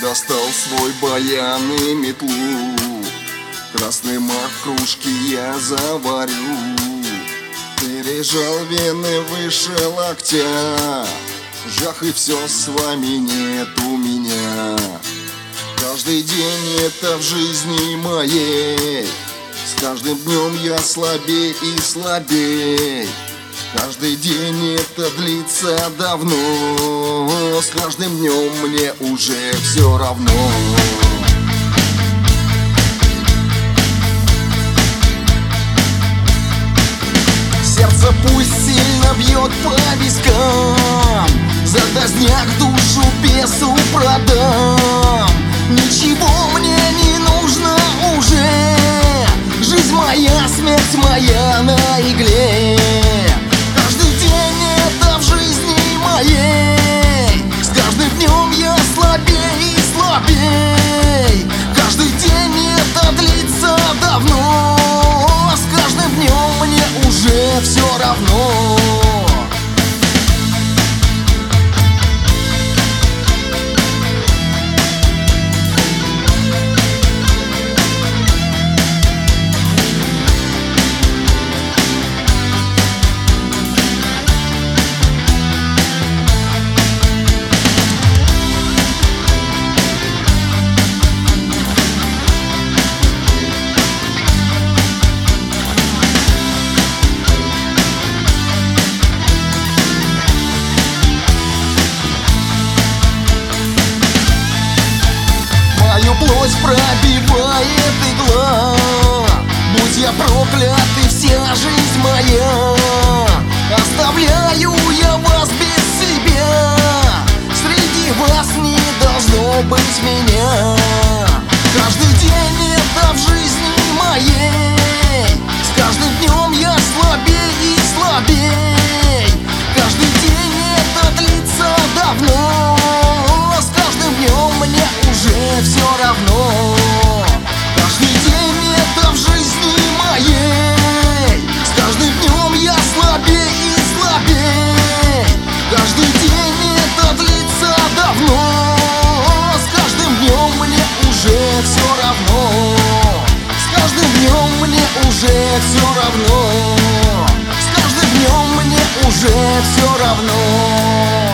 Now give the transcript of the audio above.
Достал свой баян и метлу, красный мак в кружке я заварю. Пережал вены выше локтя, жах, и все, с вами нет у меня. Каждый день это в жизни моей, с каждым днем я слабей и слабей. Каждый день это длится давно, с каждым днем мне уже все равно. Сердце пусть сильно бьет по вискам, за дозняк душу бесу продам. Ничего мне не нужно уже, жизнь моя, смерть моя на игле. Каждый день это в жизни моей, с каждым днем я слабей и слабей. Каждый день это длится давно, с каждым днем мне уже все равно. Плоть пробивает игла, будь я проклят и вся жизнь моя. Оставляю я вас без себя, среди вас не должно быть меня. Каждый день это в жизни моей, с каждым днем я слабей и слабей. Каждый день это длится давно, с каждым днем мне уже все равно. Каждый день это в жизни моей, с каждым днем я слабей и слабей. Каждый день это длится давно, с каждым днем мне уже все равно. С каждым днем мне уже все равно. С каждым днем мне уже все равно.